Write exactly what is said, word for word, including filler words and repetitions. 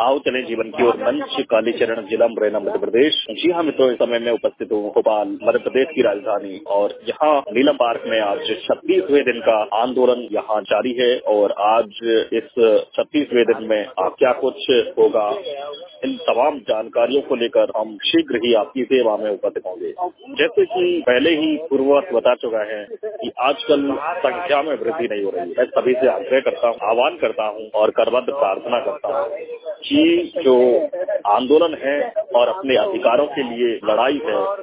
आओ चले जीवन की ओर मंच कालीचरण जिला मुरैना मध्य प्रदेश। जी हाँ मित्रों, इस समय में उपस्थित हूँ भोपाल मध्य प्रदेश की राजधानी और यहाँ नीलम पार्क में आज छत्तीसवें दिन का आंदोलन यहाँ जारी है और आज इस छत्तीसवें दिन में क्या कुछ होगा, इन तमाम जानकारियों को लेकर हम शीघ्र ही आपकी सेवा में उपस्थित होंगे। जैसे कि पहले ही पूर्ववत बता चुका है कि आजकल संख्या में वृद्धि नहीं हो रही। मैं सभी से आग्रह करता हूँ, आह्वान करता हूँ और करबद्ध प्रार्थना करता हूँ कि जो आंदोलन है और अपने अधिकारों के लिए लड़ाई है,